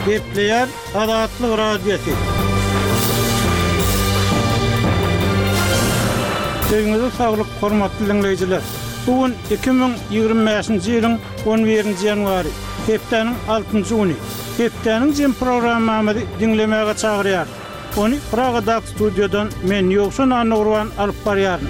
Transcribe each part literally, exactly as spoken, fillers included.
Gepleyer Adatlyk radiosu. Öňüňizde saglyk, hormatly dinleýijiler. Bugün iki bin ýygrimi beşinji ýylyň on birinji ýanwary, hepdeniň altynjy güni. Hepdeniň jem programmamy dinlemäge çagyrýar. Onu Praga'da stüdyodan men Ýokşan Anurwan alyp barýaryn.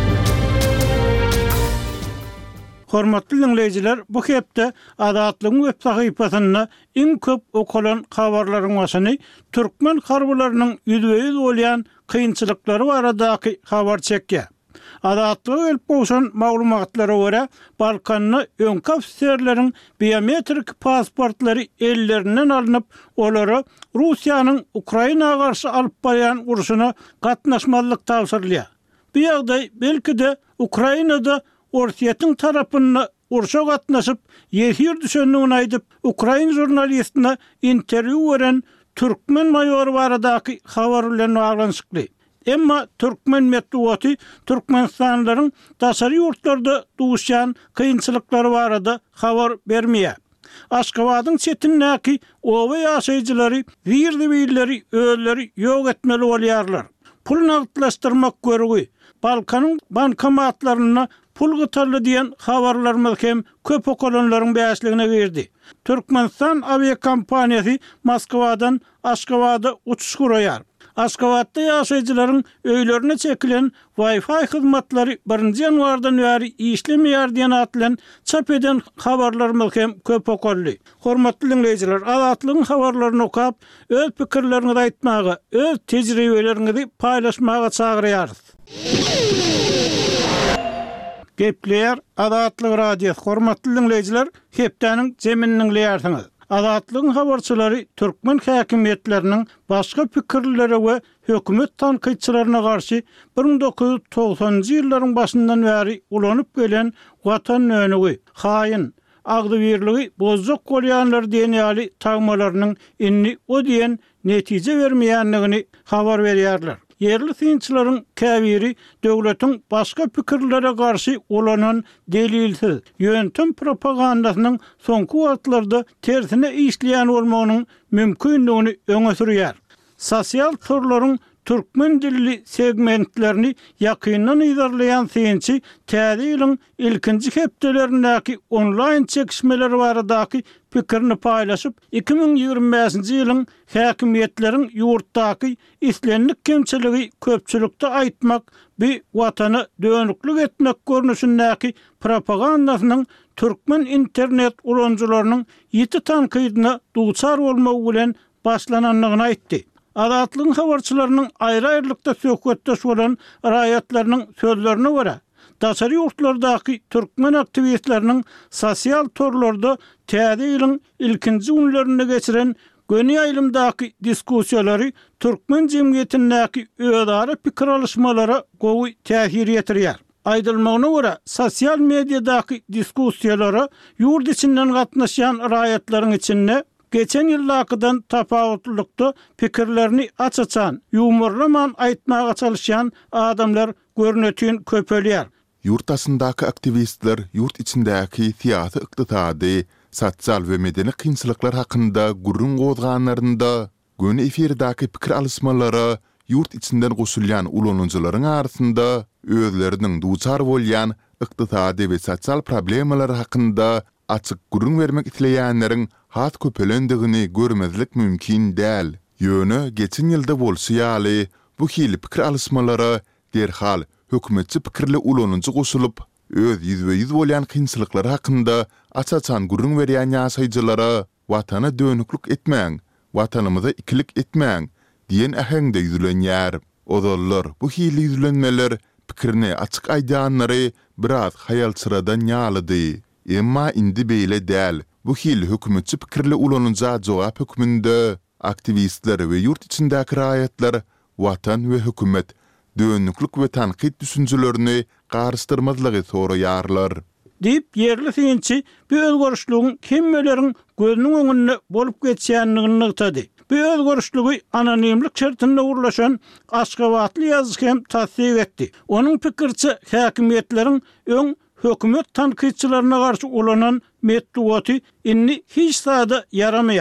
Hormatly dinleýijiler, bu hepde Adatlyň web sahypasyna iň köp okulan habarlaryň başyny türkmen harbalarynyň ýüzbeýiz bolýan kynçylyklary baradaky habar çekýär. Adatlyk elp bolşan maglumatlara görä, Balkanyň öňki ofisiýerleriň biometrik pasportlary ellerinden alınıp, olary Russiýanyň Ukrainaga garşy alyp barýan uruşyna gatnaşmalyk tawsyrlýar. Bu ýagdaý belki-de Ukrainada Orsiýetiň tarapyna uruşa gatnaşyp, ýehir düşenligini aýdyp, Ukrain jurnalistine interwýu beren türkmen maýory baradaky habar bilen baglanşykly. Emma türkmen medeniýeti Türkmenistanlaryň daşary ýurtlarda duşan kynçylyklary barada habar bermeýär. Aşgabatyň çetinläki owa ýaşaýjylary, wirdi-birleri, öýleri ýok etmeli bolýarlar. Pul nagdlaşdyrmak görügi, Balkanyň bankomatlaryna pul gytarly diýen habarlar hem köp okulanlaryň bäşligine girdi. Türkmenistan aviakompaniýasy Moskwadan Aşgabada uçuş guraýar. Aşgabatda ýaşaýjylaryň öýlerine çekilen Wi-Fi hyzmatlary birinji ýanwardan bäri işlemeýär diýen atlan çap eden habarlar hem köp okully. Hormatly dinleýijiler, Adatlyň habarlaryny okap, öz pikirleriňizi aýtmagy, öz tejribeleriňizi paýlaşmagy çagyrýarys. Gepleyer Adatlyk radiosu. Hormatly dinleýijiler, hepdeniň jemini dinleýärsiňiz. Adatlyň habarçylary türkmen häkimetleriniň başga pikirleri we hökümet tanqidçilerine garşy bir min dokuz ýüz togsanjy ýyllaryň başyndan bäri ulanyp gelen watan önügi, haýyn, agdybirligi, bozjak bolýanlar diýen ýaly tagmalarynyň inni o diýen netije bermeýänligini habar berýärler. Yerli synçylaryň käbiri döwletiň başga pikirlere garşy olanan delilsiz ýöntem propagandasynyň soňky wagtlarda tersine işleýän bolmagynyň mümkinligini öňe sürýär. Sosial torlaryň türkmen dilli segmentlerini yakından idarlayan synçy täze ýylyň ilkinji hepdelerindäki online çekişmeleri baradaky pikirini paýlaşyp, iki bin ýygrimi beşinji ýylyň häkimetleriň ýurtdaky islenlik kemçiligi köpçülikde aýtmak, bir watany dönüklik etmek görnüşindäki propagandasynyň türkmen internet ulanjylarynyň ýiti tankydyna duçar bolmagy bilen başlananlygyny aýtdy. Adatlyň habarçylarynyň aýry-aýrylykda söhbetdeş bolan raýatlarynyň sözlerine görä, daşary ýurtlardaky türkmen aktivistleriniň sosial torlarda täze ýylyň ilkinji günlerini geçiren göni aýlymdaky diskussiýalary türkmen jemgyýetindäki öýdary pikir alışmalara gowy täsir ýetirýär. Aýdylmagyna görä, sosial mediadaky diskussiýalara ýurt içinden gatnaşan raýatlaryň içinde geçen ýyllakydan tapawutlykda pikirlerini açaçan, ýumorlaman aýtmaga çalışan adamlar görnetýän köpelýär. Yurtasındaky aktivistler yurt içindäki siýasy, ykdysady, sosial we medeni kynçylyklar hakynda gurrun gozganlarynda göni efirdaky pikir alysmalary yurt içinden goşulýan ulanjylaryň arasynda özleriniň duçar bolýan ykdysady we sosial problemler hakynda açyk gurrun bermek isleýänleriň hat köpelendigini görmezlik mümkin däl. Ýöne geçen ýylda bolsaýaly bu hili pikir alysmalary derhal hökümetçi pikirli ulanjy goşulyp, öz ýüzbeýiz bolýan kynçylyklary hakynda açaçan gurrun berýän ýaşaýjylara watana dönüklik etmäň, watanymyza ikilik etmäň diýen äheňde ýüzlenýär. Odallar bu hili ýüzlenmeler pikirini açyk aýdanlary biraz haýalçyradan ýalydy. Emma indi beýle däl. Bu hili hökümetçi pikirli ulanınca jogap hökmünde aktivistler we yurt içindäki raýatlar watan we hökümet dönüklik we tanqid düşünjelerini garşdyrmazlygy soraýarlar. Diýip yerli synçy bu özgörüşlüğün kimmeleriň gözüniň öňünde bolup geçýänligini ýetdi. Bu özgörüşlügi anonimlik şertinde urlaşan Aşgabatly ýazyjy hem tasdiq etdi. Onuň pikirçi häkimetleriň öň hökümet tanqidçilerine garşy olanan medeniýeti inni hiç sada yaramaýar.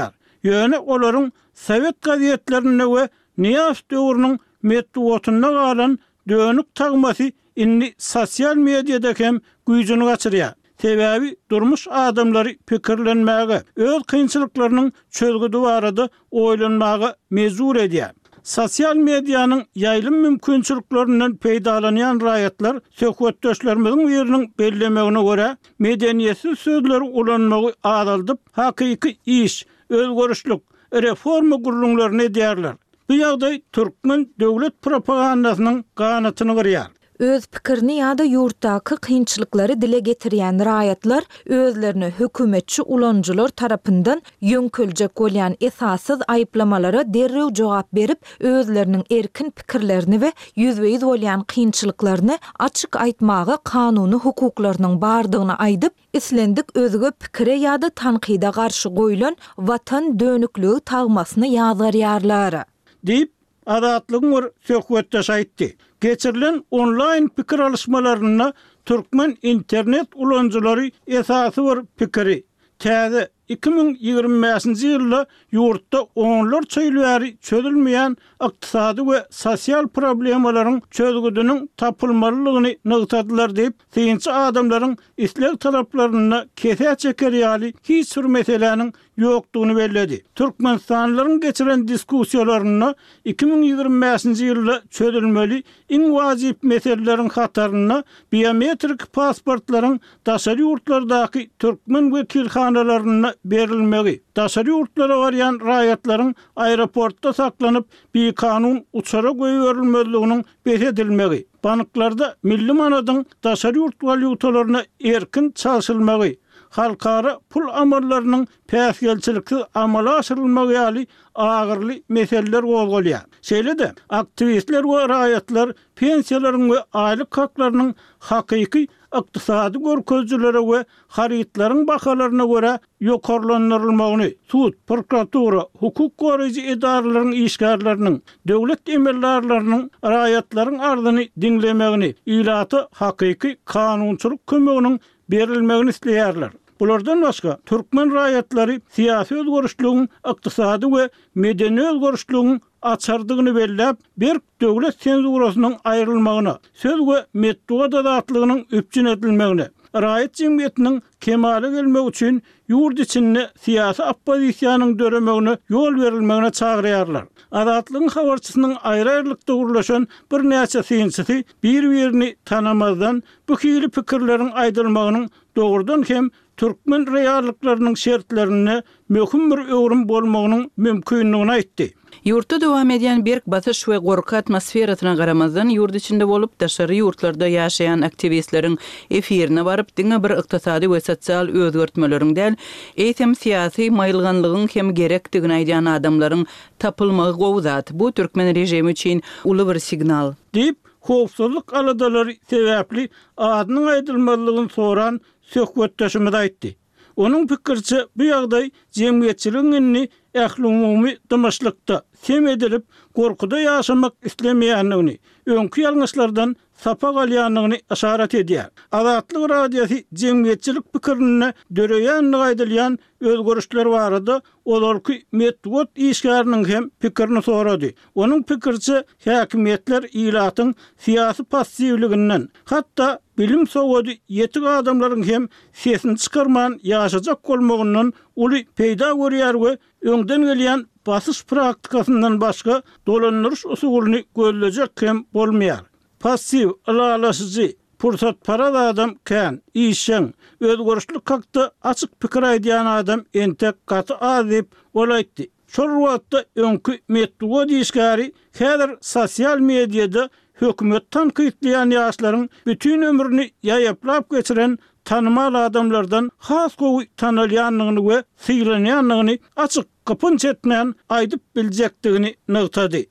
Ýöne olaryň Sovet gazetlerine we Niyaz döwrüniň metduatynda galan dönük tagmasy inni sosial mediada hem güýjüni gaçyrýar. Sebäbi durmuş adamlary pikirlenmäge, öz kynçylyklarynyň çözgüdi barada oýlanmaga mezur edýär. Sosial medianyň ýaýlym mümkinçiliklerinden peýdalanýan raýatlar söhbetdeşlerimiziň ýeriniň bellemegine görä medeniýetsiz sözleri ulanmagy adaldyp hakyky iş, özgörüşlik, reforma gurulmalarını edýärler. Bu ýagdaý türkmen döwlet propagandasynyň ganatyny gyrýar. Öz pikirini ýa-da ýurtdaky kynçylyklary dile getirýän raýatlar özlerini hökümetçi ulanjylar tarapyndan ýönküljek bolýan esassız aýplamalara derrew jogap berip özleriniň erkin pikirlerini we ýüzbeýiz bolýan kynçylyklaryny açyk aýtmagy kanuny hukuklarynyň bardygyny aýdyp islendik özüge pikire ýa-da tanqida garşy goýulan watan dönüklügi tagmasyny ýazarýarlar. Diýip adatlygyň bir söhbetde aýtdy. Geçirilen online pikir alışmalarına Türkmen internet ulanjylary esasy bir pikiri. Täze iki bin ýygrimi beşinji ýylda ýurtda onlar çöýlüäri çözülmeýän ykdysady we sosial problemalaryň çözgüdiniň tapylmalylygyny nygtadylar diýip, synçy adamlaryň isleg talaplaryna kese çeker ýaly hiç bir meseleniň ýokdugyny belledi. Türkmenistanylaryň geçiren diskussiýalaryna iki bin ýygrimi beşinji ýylda çözülmeli iň wajyp meseleleriň hataryna biometrik pasportlaryň daşary ýurtlardaky türkmen wekilhanalaryna berilmegi, daşary ýurtlara barýan raýatlaryň aeroportda saklanyp bir kanun uçara goýurilmeliliginiň beredilmegi, banklarda milli manadyň daşary ýurt valyutalaryna erkin çalşylmagy, halkara pul amarlarynyň päsgelçilikli amala aşyrylmagy ýaly agyrly meseleler gozgalýar. Şeýle-de aktivistler we raýatlar pensiýalaryň we aýlyk haklarynyň hakyky ykdysady görkezjilere we haritlaryň bahalaryna görä ýokarlandyrylmagyny, sud, prokuratura, hukuk goraýjy edaralaryň işgärleriniň, döwlet emellerleriniň raýatlaryň ardyny diňlemegini, ilaty hakyky kanunçylyk kömeginiň berilmegini isleýärler. Bulardan başga türkmen raýatlary syýasy özgörüşlügiň, ykdysady we medeni özgörüşlügiň açardygyny bellep, bir döwlet senzurasynyň aýrylmagyna, söz we metduat adatlygynyň üpçün edilmegine, raýat jemgyýetiniň kemale gelmek üçin ýurt içinde syýasy oppozisiýanyň döremegine ýol berilmegine çagyrýarlar. Adatlygyň habarçysynyň aýry-aýrylykda gurulşan bir näçe synçysy bir-birini tanamazdan bu hili pikirleriň aýdylmagynyň dogrudan hem türkmen reallyklarynyň şertlerine möhüm bir öwrüm bolmagynyň mümkinligini aýtdy. Ýurtda dowam edýän berk batyş we gorky atmosferasyna garamazdan ýurt içinde bolup daşary ýurtlarda ýaşaýan aktivistleriň efirine baryp diňe bir ykdysady we sosial özgörtmeleriň däl, eýtem syýasy maýylganlygyň hem gerekdigini aýdýan adamlaryň tapylmagy gowzat. Bu türkmen rejimi üçin uly bir signal. Diýip, howpsuzlyk aladalary sebäpli adynyň aýdylmalygyny soran söhbetdeşimiz aýtdy. Onun pikirçe bu ýagdaý jemgyýetçiligiň ähli umumy dymaşlykda sem edilip gorkuda ýaşamak islemeýänligini, öňkü ýalňyşlardan sapa galýanlygyny işaret edýär. Azatlyk radiosy jemgyýetçilik pikirine döreýänligi aýdylýan özgörüşler barada olarky metduat işgäriniň hem pikirini sorady. Onun pikirçe häkimetler ilatyň syýasy passiwliginden, hatda bilim sowady ýetik adamlaryň hem sesini çykarman ýaşajak bolmagyndan uly peýda görýär we öňden gelýän basyş praktikasyndan başga dolandyryş usulyny gözlejek hem bolmaýar. Passiv, alalaşyjy, pursat para adam kän, işen, özgörüşlik hakda açyk pikir aýdýan adam entek gaty azyp bolaýdy. Şol wagtda öňkü metduat işgäri häzir sosial mediada hökümet tanqidleýän ýaşlaryň bütün ömrüni ýaýaplap geçiren tanımal adamlardan has gowy tanalýanlygyny we syýlanýanlygyny açyk kapyn çetmän aýdyp biljekdigini nygtady.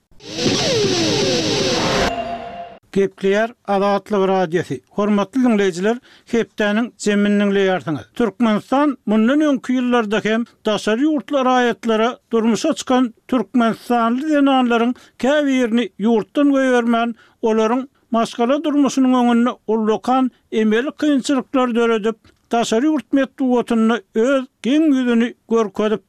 Gepleýär Azatlyk radiosy. Hormatly dinleýijiler, hepdeniň jeminiň leýärsiňiz. Türkmenistan mundan öňkü ýyllarda hem daşary ýurtlar aýatlara durmuşa çykan türkmenistanly denanlaryň käbirini ýurtdan goýbermän, olaryň maskala durmuşynyň öňüne ullukan emeli kynçylyklar döredip, daşary ýurt metduatyny öz geň ýüzüni görkezipdi.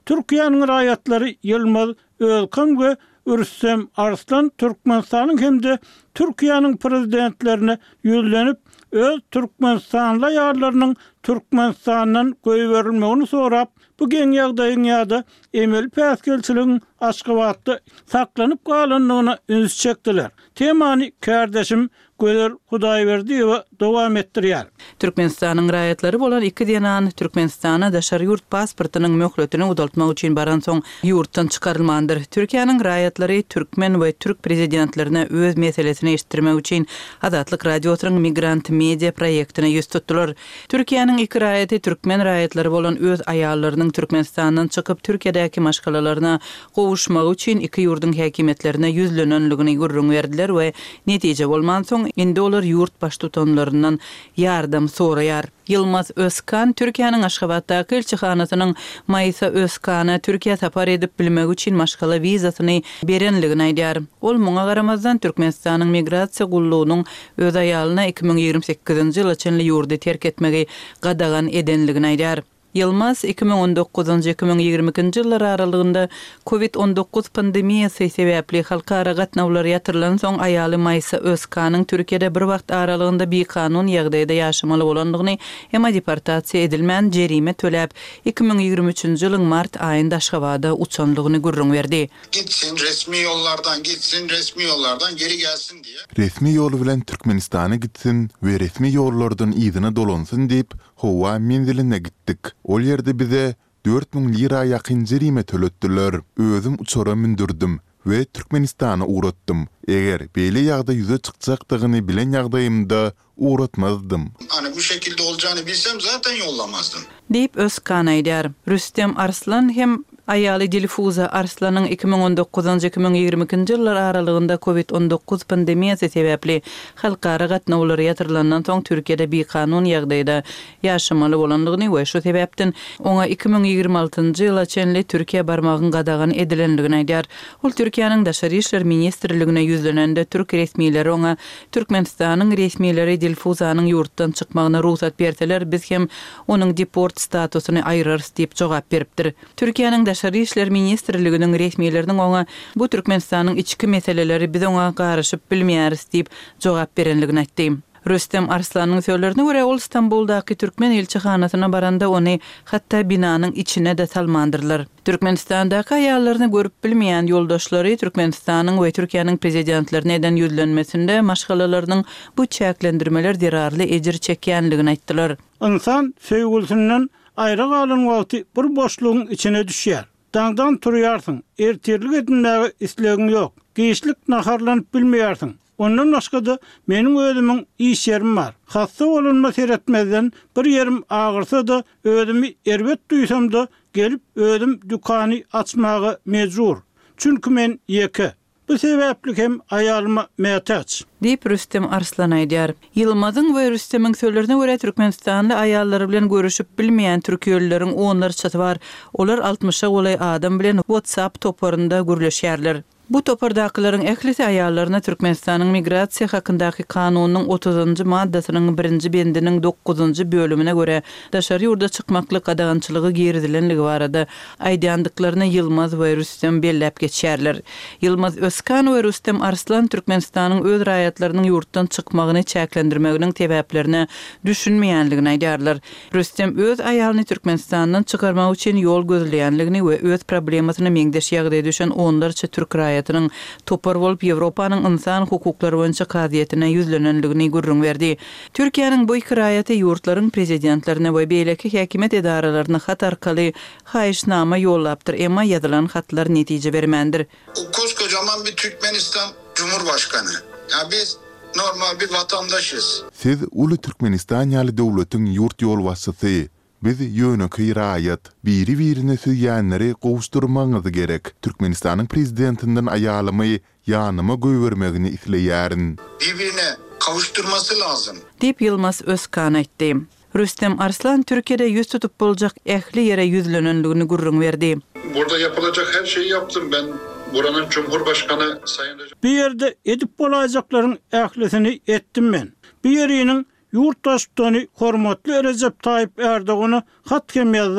Türkiýanyň raýatlary Yılmaz Özkan we Rüstem Arslan Türkmenistanyň hemde Türkiýanyň prezidentlerine ýüzlenip öz Türkmenistanly ýarlarynyň Türkmenistandan goýberilmegini sorap, bu geň ýagdaýyň ýa-da emel päsgelçiligiň Aşgabatda saklanyp galanlygyna üns çekdiler. Temany kardeşim Göler Hudaýberdiýew dowam etdirýär. Türkmenistanyň raýatlary bolan iki diýan Türkmenistana daşar ýurt pasportynyň möhletini udaltmak üçin baran soň ýurtdan çykarylmandyr. Türkiýanyň raýatlary türkmen we türk prezidentlerine öz meselesini eşitdirmek üçin Azatlyk radiosynyň migrant media proýektine ýüz tutdular. Türkiýanyň iki raýaty türkmen raýatlary bolan öz aýallarynyň Türkmenistandan çykyp Türkiýedäki maşgalalaryna gowuşmak üçin iki ýurdun häkimetlerine ýüzlenenligini gurrun berdiler we netije bolman soň indi olar yurt baş tutanlarından yardım soraýar. Yılmaz Özkan Türkiýanyň Aşgabatdaky elçihanasynyň Maysa Özkana Türkiýe sapar edip bilmek üçin maşgala wizasyny berenligini aýdýar. Ol muňa garamazdan Türkmenistanyň migrasiýa gullugynyň öz aýalyna iki ming ýigirme sekizinji ýyla çenli ýurdy terk etmegi gadagan edenligini aýdýar. Yılmaz iki ming on dokuzunji iki ming ýigirme ikinji ýyllar aralygynda covid on dokuz pandemiýasy sebäpli halkara gatnawlar ýatyrylan soň aýaly Maysa Özkanyň Türkiýede bir wagt aralygynda bir kanun ýagdaýda ýaşamaly bolanlygyny hem deportasiýa edilmän jerime töläp iki ming ýigirme üçinji ýylyň mart aýynda Aşgabatda uçanlygyny gurrun berdi. Gitsin resmi yollardan gitsin resmi yollardan geri gelsin diye. Resmi ýol bilen Türkmenistana gitsin we resmi ýollardan ýygyna dolansyn diýip Howa menziline gittik. Ol ýerde bize dört ming lira ýakyn jerime töletdiler. Özüm uçara mindirdim we Türkmenistana uğratdım. Eger beýle ýagda ýüze çykjakdygyny bilen ýagdaýymda uğratmazdım. Hani bu şekilde olacağını bilsem zaten yollamazdım. Deyip Özkan aýdýar. Rüstem Arslan hem aýaly Dilfuza Arslanyň iki ming on dokuzunji iki ming ýigirme ikinji ýyllar aralygynda covid on dokuz pandemiýasy sebäpli halkara gatnawlar ýatyrylandan soň Türkiýede bir kanun ýagdaýda ýaşamaly bolanlygyny we şu sebäpden oňa iki ming ýigirme altynjy ýyla çenli Türkiýe barmagyny gadagan edilenligini aýdýar. Ol Türkiýanyň daşary işler ministrligine ýüzlenende türk resmiýetleri oňa Türkmenistanyň resmiýetleri Dilfuzanyň ýurtdan çykmagyna ruhsat berseler biz hem onuň deport statusyny aýrarys diýip jogap beripdir. Türkiýanyň daşary işler ministrliginiň resmiýetleriniň oňa bu Türkmenistanyň içki meseleleri biz oňa garaşyp bilmeýäris diýip jogap berenligini aýtdy. Rüstem Arslanyň sözlerine görä ol Istanbuldaky türkmen elçihanasyna baranda ony hatda binanyň içine de salmandyrlar. Türkmenistandaky aýallaryny görüp bilmeýän ýoldaşlary Türkmenistanyň we Türkiýanyň prezidentlerine eden ýüzlenmesinde maşgalalarynyň bu çäklendirmeler derarly ejir çekýänligini aýtdylar. İnsan söýgülsünden aýra galan wagty bir boşlugyň içine düşýär. Daňdan turýarsyň, ertirlik edinmäge islegiň ýok. Geýişlik naharlanyp bilmeýärsiň. Ondan başga meniň özümiň iş ýerim bar. Hassa bolanma seretmezden bir ýerim agyrsa da özümi erbet duýsam da gelip özüm dükany açmagy mejbur. Çünki men ýeke. Bu sebäpli hem aýalyma mätäç. Deyip Rüstem Arslan aýdýar. Yılmazyň we Rüstem'iň sözlerine görä Türkmenistanda aýallary bilen görüşüp bilmeýän türkiýelileriň onları çaty bar. Olar altmışa golay adam bilen WhatsApp toparynda gürleşýärler. Bu topardakylaryň ehlisi aýallaryna Türkmenistanyň migrasiýa hakyndaky kanunyň otuzunjy maddasynyň birinji bendiniň dokuzunjy bölümine görä daşary ýurda çykmakly gadagançylygy gerdilenligi barada aýdýandyklaryny Yılmaz we Rüstem bellep geçýärler. Yılmaz Özkan we Rüstem Arslan Türkmenistanyň öz raýatlarynyň ýurtdan çykmagyny çäklendirmeginiň sebäplerini düşünmeýänligini aýdýarlar. Rüstem öz aýalyny Türkmenistandan çykarmak üçin ýol gözleýänligini we öz problemasyny meňdeş ýagdaýda düşen onlarça türk raýatynyň topar bolup Ýewropanyň insan hukuklary boýunça kaziýetine ýüzlenenligini gurrun berdi. Türkiýanyň bu iki raýaty ýurtlaryň prezidentlerine we beýleki häkimet edaralaryna hat arkaly haýyşnama ýollapdyr, emma ýazylan hatlar netije bermendir. O koskocaman bir Türkmenistan Cumhurbaşkanı. Ya biz normal bir vatandaşız. Siz ulu Türkmenistan ýaly dowlatyň ýurt ýol wasysy. Biz ýöneki raýat, biri-birine süýýänleri gowuşdurmaňyz gerek. Türkmenistanyň prezidentinden aýalymy ýanyma göýbermegini isleýärin. Birbirine kavuşturması lazım. Deyip Yılmaz Özkan aýtdy. Rüstem Arslan Türkiýede ýüz tutup boljak ähli ýere ýüzlenenligini gurrun berdi. Burada yapılacak her şeyi yaptım ben. Buranın Cumhurbaşkanı Sayın Recep. Bir yerde edip bolajaklaryň ählisini etdim men. Bir ýeriniň yurttaş tutany hormatly Recep Tayyip Erdoğan'a hat kem ýazdım.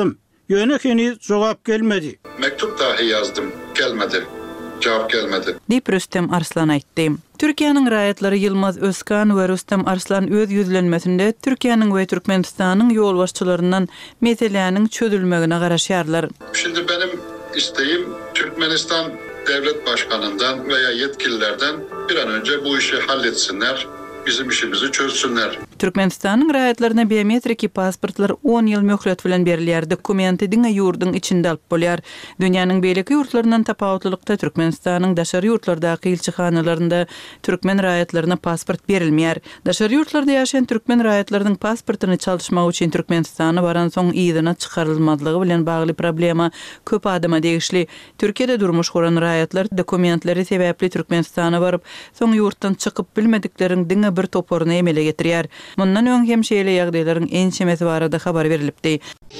Yöne heni jogap gelmedi. Mektup dahi yazdım, gelmedi. Cevap gelmedi. Dip Rüstem Arslan aýtdy. Türkiýanyň raýatlary Yılmaz Özkan we Rüstem Arslan öz ýüzlenmesinde Türkiýanyň we Türkmenistanyň ýol başçylarynyň meselelerini çözülmegine garaşýarlar. Şimdi benim isteğim Türkmenistan devlet başkanından veya yetkililerden bir an önce bu işi halletsinler. Bizim işimizi çözsünler. Türkmenistanyň raýatlaryna biometriki pasportlar on ýyl möhlet bilen berilýär. Dokumenti diňe ýurdun içinde alyp bolýar. Dünýäniň beýleki ýurtlaryndan tapawutlykda Türkmenistanyň daşary ýurtlardaky ilçihanalarynda türkmen raýatlaryna pasport berilmeýär. Daşary ýurtlarda ýaşaýan türkmen raýatlarynyň pasportyny çalyşmak üçin Türkmenistana baran soň ýygyna çykarylmadlygy bilen bagly problema köp adama degişli. Türkiýede durmuş goran raýatlar dokumentleri sebäpli Türkmenistana baryp, soň ýurtdan çykyp bilmediklerini diňe bir toporuna emele getirýär. Mundan öň hem şeýle ýagdaýlaryň ençemesi barada habar berilipdi.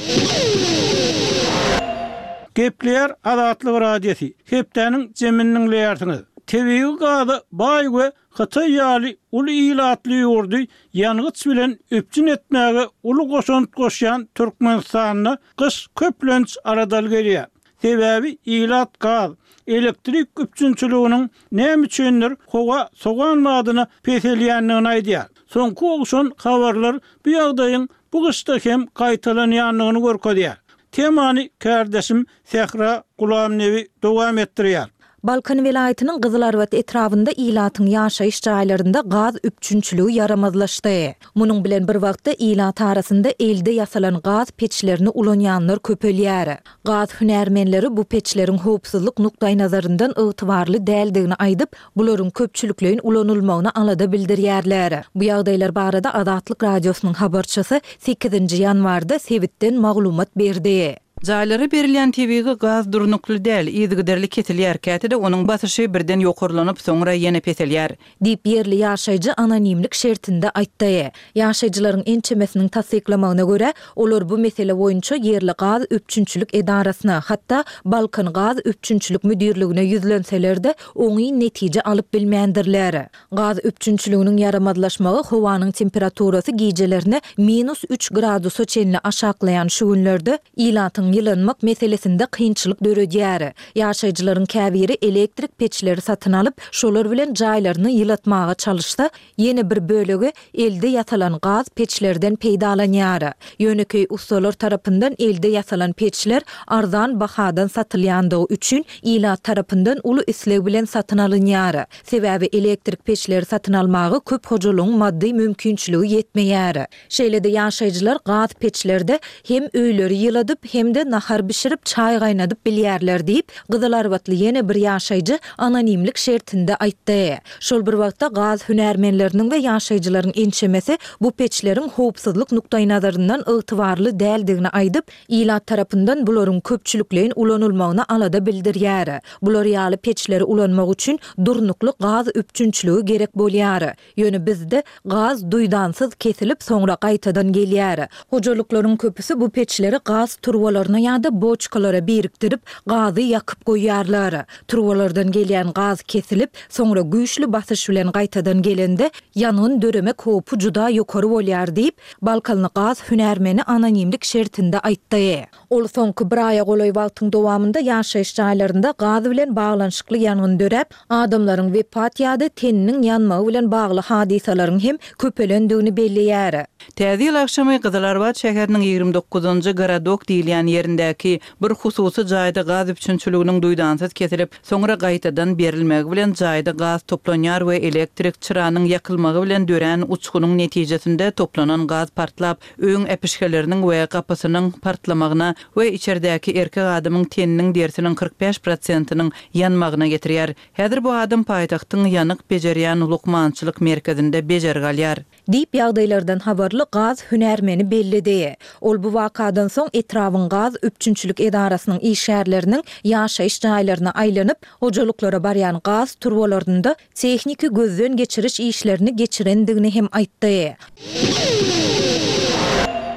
Gepler Azatlyk radiosi. Hepdeniň jeminiň leýärsiňiz. Tebigi gady baý we Hatay ýaly uly ilatly ýurdy ýangyç bilen öpçün etmäge uly goşant goşýan Türkmenistanyna kış köplenç aradal gelýär. Sebäbi ilat gaz, elektrik öpçünçiliginiň näme üçindir howa soğanmadyna peselýändigini aýdýar. Soňky ogşan habarlar bu ýagdaýyň bu gysda hem gaýtalanýanlygyny görkezýär. Temany kardeşim Sehra Gulamnewi dowam etdirýär. Balkan vilayatynyň Gyzylarbat etrafynda ilatyň ýaşaýyş jaýlarynda gaz üpçünçüligi yaramazlaşdy. Munyň bilen bir wagtda ilat arasynda elde ýasalan gaz peçlerini ulanýanlar köpelýär. Gaz hünärmenleri bu peçleriň howpsuzlyk nukdaý nazaryndan ygtybarly däldigini aýdyp, bularyň köpçüliklerin ulanylmagyna alada bildirýärler. Bu ýagdaýlar barada Azatlyk radiosynyň habarçysy sekizinji ýanwarda Sebitden maglumat berdi. Jaýlary berilýän tebigi gaz durnukly däl, ýygyderli ketilýär kätede onuň basyşy birden ýokurlanyp soňra ýene peselýär. Dip ýerli ýaşaýjy anonimlik şertinde aýtdy. Ýaşaýjylaryň ençemesiniň tasdiklamagyna görä, olar bu mesele boýunça ýerli gaz öpçünçülük edarasyna, hatda Balkan gaz öpçünçülük müdirligine ýüzlenseler-de oňy netije alyp bilmeýändirler. Gaz öpçünçüliginiň yaramazlaşmagy howanyň temperaturasy gijelerine minus üç gradusa çenli aşaklayan şu günlerde ilatyň ýylanmak meselesinde kynçylyk döredýär. Ýaşaýjylaryň käbiri elektrik peçleri satyn alyp, şolar bilen jaýlaryny ýylatmaga çalyşsa, ýene bir bölegi elde ýasalan gaz peçlerden peýdalanýar. Ýöneköý ustalar tarapyndan elde ýasalan peçler arzan bahadan satylýandygy üçin ilat tarapyndan uly isleg bilen satyn alynýar. Sebäbi elektrik peçleri satyn almagy köp hojalygyň maddi mümkinçiligi ýetmeýär. Şeýlede ýaşaýjylar gaz peçlerde hem öýleri ýyladyp hem de nahar bişirip çay gaynadyp bilýärler diýip Gyzylarbatly ýene bir ýaşaýjy anonimlik şertinde aýtdy. Şol bir wagtda gaz hünärmenleriniň we ýaşaýjylaryň ençemesi bu peçleriň howpsuzlyk nukdaý nazaryndan ygtybarly däldigini aýdyp, ilat tarapyndan bularyň köpçüliklerin ulanylmagyna alada bildirýär. Bular ýaly peçleri ulanmak üçin durnukly gaz öpçünçüligi gerek bolýar. Ýöne bizde gaz duýdansyz kesilip soňra gaýtadan gelýär. Hojalyklaryň köpüsi bu peçleri gaz turwalaryna ýa-da boçkalara birikdirip gazy ýakyp goýýarlar. Turwalardan gelýän gaz kesilip, soňra güýçli basyş bilen gaýtadan gelende ýanyň döremek howpy juda ýokary bolýar diýip Balkanly gaz hünärmeni anonimlik şertinde aýtdy. Ol soňky bir aýa golaý wagtyň dowamında ýaşaýyş jaýlarynda gaz bilen baglanşykly ýanyň dörep, adamlaryň wepat ýa-da teniniň ýanmagy bilen bagly hadisalaryň hem köpelendigini belliýär. Täze ýyl akşamy Gyzylarbat şäheriniň ýygrimi dokuzunjy Garadok diýilýän ýerindäki bir hususy jaýda gaz öpçünçüliginiň duýdansyz kesilip, soňra gaýtadan berilmegi bilen jaýda gaz toplanýar we elektrik çyranyň ýakylmagy bilen dören uçgunyň netijesinde toplanan gaz partlap, öň epişkeleriniň we gapysynyň partlamagyna we içeridäki erkek adamyň teniniň dersiniň kırk beş prosentynyň ýanmagyna getirýär. Häzir bu adam paýtagtyň ýanyk bejerýän lukmançylyk merkezinde bejergalýar. Dip ýagdaýlardan habarly gaz hünärmeni bellidi. Ol bu wakadan soň etrawyň gaz öpçünçülük edarasynyň işgärleriniň ýaşaýyş jaýlaryna aýlanyp, hojalyklara barýan gaz turwalarynda tehniki gözden geçiriş işlerini geçirendigini hem aýtdy.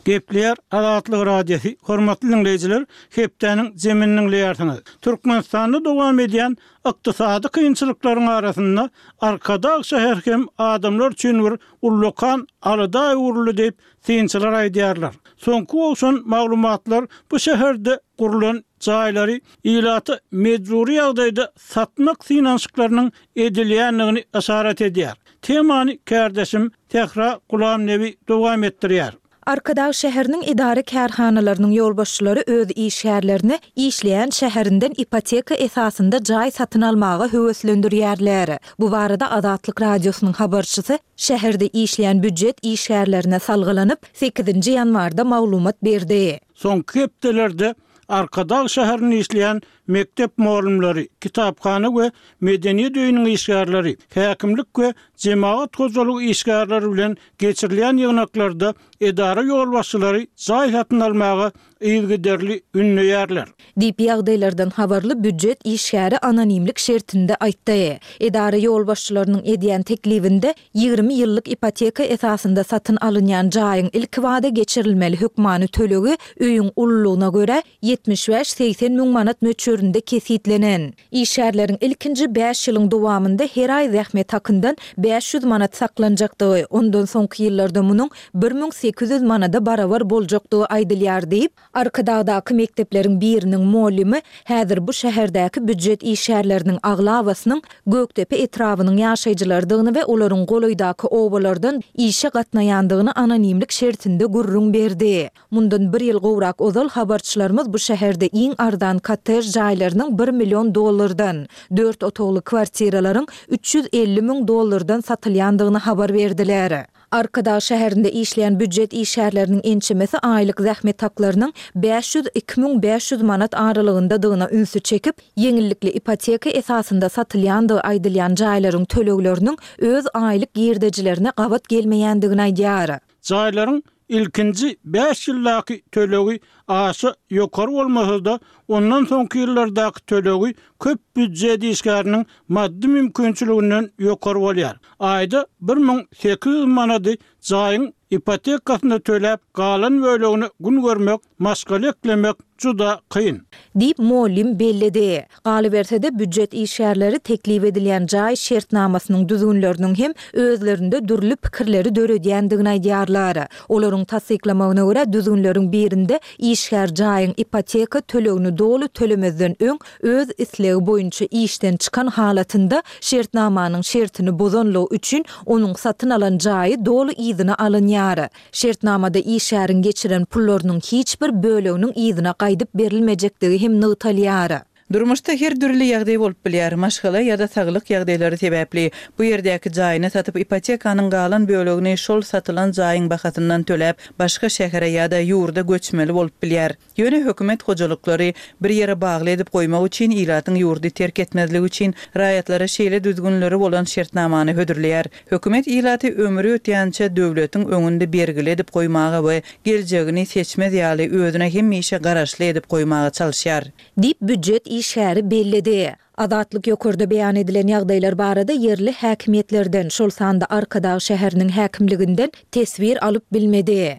Gepleyer Adatlyk radiosi, hormatly dinleyijiler, hepdeniň zemininiň leýärsiňiz. Türkmenistanda dowam edýän ykdysady kynçylyklaryň arasynda Arkadag şäher hem adamlar üçin bir ullukan alada urulu diýip synçylar aýdýarlar. Soňky bolsun maglumatlar bu şäherde gurulan jaýlary ilaty mejburi ýagdaýda satmak synanşyklarynyň edilýändigini işaret edýär. Temany kardeşim Tehra Gulam Nebi dowam etdirýär. Arkadag şäheriniň idare kärhanalarynyň ýolbaşçylary öz iş ýerlerini işleýän şäherinden ipoteka esasında jaý satyn almagy höweslendirýärler. Bu barada Adatlyk radiosynyň habarçysy şäherde işleýän büdjet iş ýerlerine salgylanyp sekizinji ýanwarda maglumat berdi. Soňky hepdelerde Arkadag şäherini işleýän mektep muallimleri, kitapxana we medeniýet öýüniň işgärleri, häkimlik we jemaat gojalygy işgärleri bilen geçirilen ýygnaklarda edara ýolbaşçylary jaý satyn almagy ýygyderli ünleýärler. Diýip ýagdaýlardan habarly büdjet işgäri anonimlik şertinde aýtdy. Edara ýolbaşçylarynyň edýän teklifinde ýygrimi ýyllyk ipoteka esasında satyn alynýan jaýyň ilk wada geçirilmeli hökmany tölegi öýüň ullugyna görä yetmiş beş seksen müň manat möçüründe kesitlenen. İşgärleriň ilkinji beş ýylyň dowamında her aý zähmet hakyndan beş yüz manat saklanjakdygy, ondan soňky ýyllarda munyň bir müň sekiz yüz manada barabar boljakdygy aýdylýar diýip Arkadagdaky mektepleriň biriniň muallimi häzir bu şäherdäki büdjet işgärleriniň aglawasynyň Göktepe etrawynyň ýaşaýjylardygyny we olaryň goloýdaky obalardan işe gatnaýandygyny anonimlik şertinde gurrun berdi. Mundan bir ýyl gowrak ozal habarçylarymyz bu şäherde iň ardan kottej jaýlarynyň bir million dollardan, dört otogly kwartiralaryň üç yüz elli müň dollardan satylýandygyny habar berdiler. Arkadag şäherinde işleýän büdjet işgärleriniň ençemesi aýlyk zähmet haklarynyň beş yüz iki müň beş yüz manat aralygyndadygyna ünsü çekip, ýeňillikli ipoteka esasında satylýandygy aýdylýan jaýlaryň tölegleriniň öz aýlyk girdejilerine gabat gelmeýändigini aýdýar. Jaýlaryň ilkinji beş ýyllaky tölegi aşy ýokary bolmasa-da, ondan soňky ýyllardaky tölegi köp büdjet işgäriniň maddi mümkinçiliginden ýokary bolýar. Aýda bir müň sekiz yüz manady jaýyň ipotekasyny töläp, galan bölegini gün görmek, maşgal eklemek juda kıyın. Diýip muallim bellidi. Galyberse-de büdjet işgärleri teklif edilýän jaý şertnamasynyň düzgünleriniň hem özlerinde dürli pikirleri döredýändigini aýdýarlar. Olaryň tasdiklamagyna görä düzgünleriň birinde işgär jaýyň ipoteka tölegini dolu tölemezden öň öz islegi boýunça işden çykan halatynda şertnamanyň şertini bozanlygy üçin onuň satyn alan jaýy dolu ýygyna alynýar. Şertnamada işgärin geçiren pullarynyň hiç bir böleginiň ýygyna gaýdyp berilmejekdigi hem nytalýar. Durmuşda her dürli ýagdaý bolup bilýär, maşgala ýa-da saglyk ýagdaýlary sebäpli bu ýerdäki jaýyny satyp ipotekanyň galan bölegini şol satylan jaýyň bahasyndan töläp başga şähere ýa-da ýurda göçmeli bolup bilýär. Ýöne hökümet hojalyklary bir ýere bagly edip goýmak üçin ilatyň ýurdy terk etmezligi üçin raýatlara şeýle düzgünleri bolan şertnamany hödürleýär. Hökümet ilaty ömrü ötýänçe döwletiň öňünde bergili edip goýmagy we geljegini seçmez ýaly özüne hemmeşe garaşly edip goýmagy çalyşýar. Diýip büdjet işgäri bellidi. Adatlyk ýokurda beýan edilen ýagdaýlar barada yerli häkimetlerden, şol sanda Arkadag şäheriniň häkimliginden tesbir alyp bilmedi.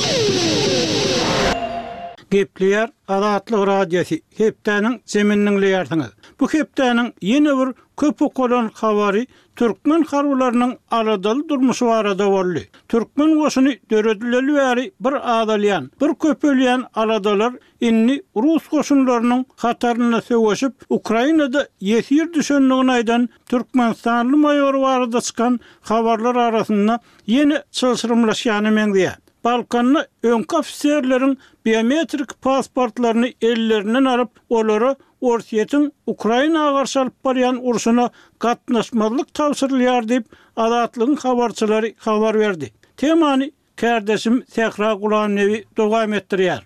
Gepleyer Adatlyk radiosi, hepdeniň zemininiň leýärsiňiz. Bu hepdeniň ýene bir köp okulan habary Türkmen harwlarynyň aradaly durmuşy barada boldy. Türkmen goşuny döredileli bäri bir adalyan, bir köpelýän aradalar inni Rus goşunlarynyň hataryna söwüşip Ukrainada ýesir düşenligini aýdan Türkmenistanly maýor barada çykan habarlar arasynda ýene çylşyrmlaşýany meňdiýär. Balkanlı öňki ofisiýerleriň biometrik pasportlaryny ellerinden aryp olary Orsiýetiň Ukrainaga garşy alyp barýan urşuna gatnaşmazlyk tawsyrlýar diýip Adatlygyň habarçylary habar berdi. Temany kardeşim Tehra Gulam Nebi dowam etdirýär.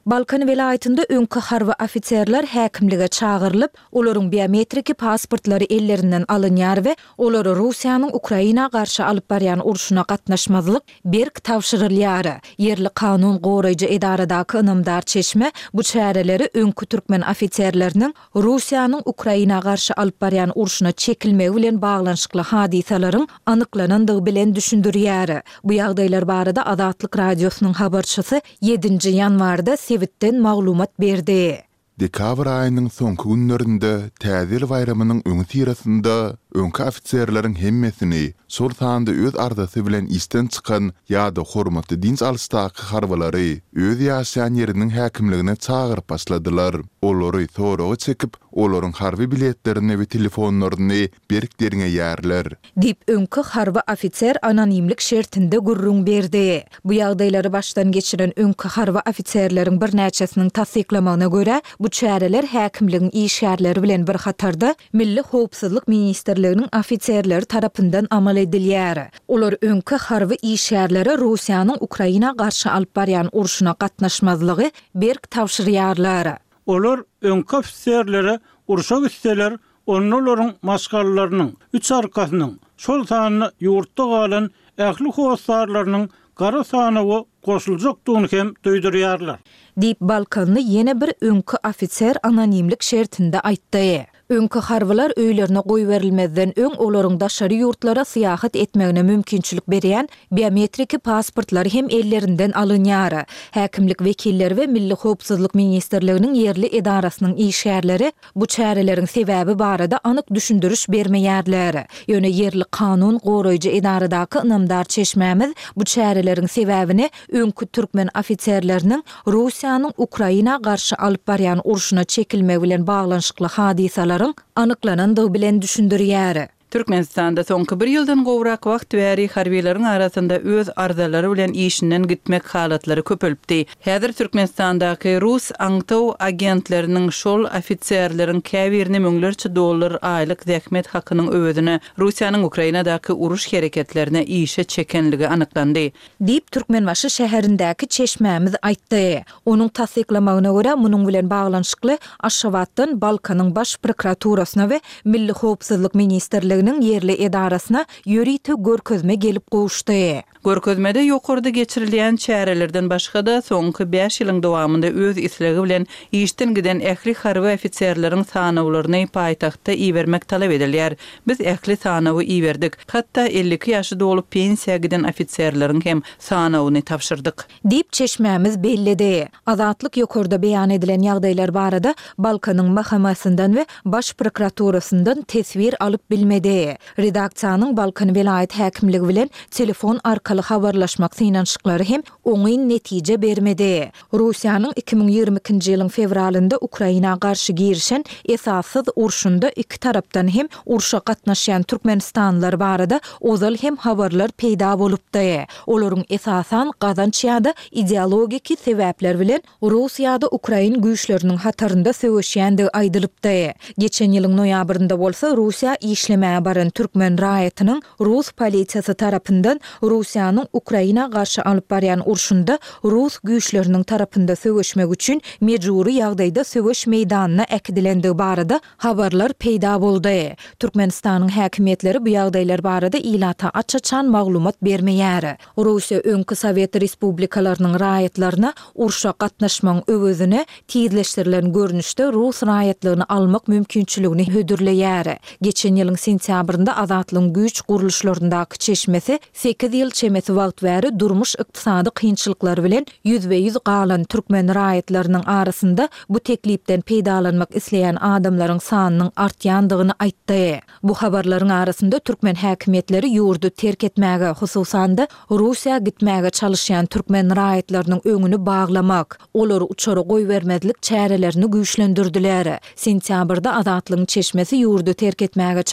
Balkan welaýatynda öňkü harby ofitserler häkimlige çağırılıp, olaryň biometriki pasportlary ellerinden alınýar we olary Russiýanyň Ukraina garşy alyp barýan urşuna gatnaşmazlyk berk tawşyrylýar. Yerli kanun goraýjy edaradaky ynamdar çeşme bu çäreleri öňkü türkmen ofitserleriniň Russiýanyň Ukraina garşy alyp barýan urşuna çekilmegi bilen baglanşykly hadisalaryň anyklanynyňdy bilen düşündirýär. Bu ýagdaýlar barada Azatlyk radiosynyň habarçysy ýedinji ýanwarda Sewitden maglumat berdi. Dekabr aýynyň soňky günlerinde täzeli bayramynyň öňü tirasynda öňkü ofitserleriň hemmesini sol sanda öz ardasy bilen isten çykan ýa-da hormatly dins alysdaky harbalary öz ýaşaýan ýeriniň häkimligine çağıryp başladylar. Olary soragy çekip, olaryň harby biletlerini we telefonlaryny berklerine ýerler. Dip öňkü harby ofitser anonimlik şertinde gurrun berdi. Bu ýagdaýlary başdan geçiren öňkü harby ofitserleriň bir näçesiniň tasdiklamagyna görä, bu çäreler häkimligiň işgärleri bilen bir hatarda Milli Howpsuzlyk Ministrliginiň ofitserleri tarapyndan amal edilýär. Olar öňkü harby işgärleri Russiýanyň Ukraina garşy alyp barýan urşuna gatnaşmazlygy berk tawşyrýarlar. Olar öňkü ofitserlere urşa gitseler, onlaryň maşgallarynyň üç arkasynyň şol sanyny ýurtda galan ähli howsarlarynyň gara sanyny goşuljakdygyny hem duýdurýarlar. Dip Balkanly ýene bir öňkü ofitser anonimlik şertinde aýtdy. Öňkü harbylar öýlerine goýberilmezden öň olaryň daşary ýurtlara syýahat etmegine mümkinçilik berýän biometriki pasportlary hem ellerinden alınýar. Häkimlik wekilleri we Milli Howpsuzlyk Ministrliginiň yerli edarasynyň işgärleri bu çäreleriň sebäbi barada anyk düşündürüş bermeýärler. Ýöne yerli kanun goraýjy edaradaky ynamdar çeşmämiz bu çäreleriň sebäbini öňkü türkmen ofitserleriniň Russiýanyň Ukraina garşy alyp barýan urşuna çekilmegi bilen baglanşykly hadisalar anyklanandygy bilen düşündirýär. Türkmenistanda soňky bir ýyldan gowrak wagt bäri harbiýleriň arasynda öz arzalary bilen işinden gitmek halatlary köpelipdi. Häzir Türkmenistandaky Rus aňtaw agentleriniň şol ofitserleriň käbirini müňlerçe dollar aýlyk zähmet hakynyň öwedine Russiýanyň Ukrainadaky uruş hereketlerine işe çekenligi anyklandy. Dip Türkmenbaşy şäherindäki çeşmämiz aýtdy. Onuň tasdiklamagyna görä munyň bilen baglanşykly Aşgabatdan Balkanyň baş prokuraturasyna we Milli Howpsuzlyk Ministrliginiň yerli edarasyna ýörite görkezme gelip gowuşdy. Görkezmede ýokarda geçirilýän çärelerden başga da soňky beş ýylyň dowamında öz islegi bilen işden giden ähli harby ofitserleriň sanawlaryny paýtagtda iýermek talap edilýär. Biz ähli sanawy iýerdik. Hatda ellik ýaşy dolup pensiýa giden ofitserleriň hem sanawyny tapşyrdyk. Dip çeşmämiz bellidi. Azatlyk ýokarda beýan edilen ýagdaýlar barada Balkanyň mahkemasyndan we baş prokuraturasyndan tesbir alyp bilmedi. Redaksiýanyň Balkan welaýat häkimligi bilen telefon arkaly habarlaşmak synanşyklary hem oňy netije bermedi. Russiýanyň iki ming ýygrimi ikinji ýylyň fevralynda Ukraina garşy girişen esassız urşunda iki tarapdan hem urşa gatnaşýan türkmenistanlylar barada ozal hem habarlar peýda bolupdy. Olaryň esasan gazanç ýa-da ideologiki sebäpler bilen Russiýada Ukraina güýçleriniň hatarynda söwüşýändigi aýdylypdy. Geçen ýylyň noýabrynda bolsa Russiýa işlemäge baran türkmen raýatynyň Rus polisiýasy tarapyndan Russiýanyň Ukraina garşy alyp barýan urşunda Rus güýçleriniň tarapynda söwüşmek üçin mejburi ýagdaýda söwüş meýdanyna äkidilendigi barada habarlar peýda boldy. Türkmenistanyň häkimetleri bu ýagdaýlar barada ilata açaçan maglumat bermeýär. Russiýa öňkü Sowet respublikalarynyň raýatlaryna urşa gatnaşmaň öwüzine tizleşdirilen görnüşde Rus raýatlygyny almak mümkinçiligini hödürleýär. Geçen ýylyň sentýabrynda azatlyň güýç guruluşlaryndaky çeşmesi sekiz ýyl çemeti wagt bäri durmuş ykdysady kynçylyklar bilen ýüzbe ýüz galan türkmen raýatlarynyň arasynda bu teklipden peýdalanmak isleýän adamlaryň sanynyň artýandygyny aýtdy. Bu habarlaryň arasynda türkmen häkimetleri ýurdu terk etmäge, hususan da Russiýa gitmäge çalışýan türkmen raýatlarynyň öňüni baglamak, olary uçara goýbermezlik çärelerini güýçlendirdiler. Sentýabrda azatlygyň çeşmesi ýurdu terk etmäge çalışýan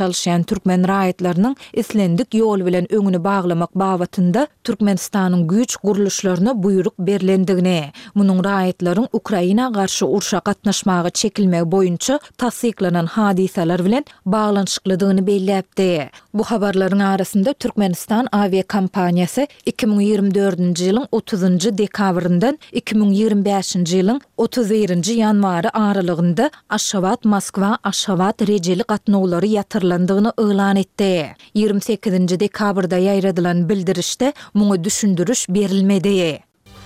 eden türkmen raýatlarynyň islendik ýol bilen öňüni baglamak babatynda Türkmenistanyň güýç guruluşlaryna buyruk berilendigine, munyň raýatlaryň Ukraina garşy urşa gatnaşmagy çekilmek boýunça tasdiklanan hadiseler bilen baglanşyklydygyny belläpdi. Bu habarlaryň arasynda Türkmenistan aviakompaniýasy iki ming ýigirme dördünji ýylyň otuzynjy dekabryndan iki ming ýigirme beşinji ýylyň otuz birinji ýanwary aralygynda Aşgabat Moskwa Aşgabat rejeli gatnawlary ýatyrlandygyny elan etdi. ýigirme sekizinji dekabrda ýaýradylan bildirişde muňa düşündürüş berilmedi.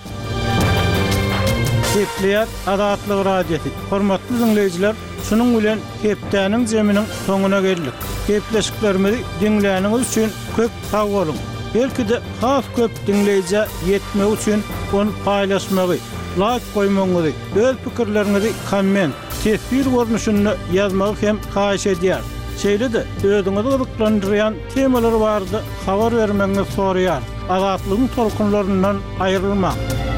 Kepler Adatlyk radiosi. Hormatly dinleýijiler, şunuň bilen Kepdäniň jeminiň soňuna geldik. Kepleşiklerimizi dinläniňiz üçin köp sag bolun. Belki de has köp dinleýije ýetmek üçin onu paýlaşmagy, like goýmagy, öz pikirlerinizi komment, tesbir görnüşünde ýazmagy hem haýyş edýär. Şeýle-de özüňizi gyzyklandyrýan temalar bardy, habar bermeňizi soraýar. Azatlygyň tolkunlaryndan aýrylmak.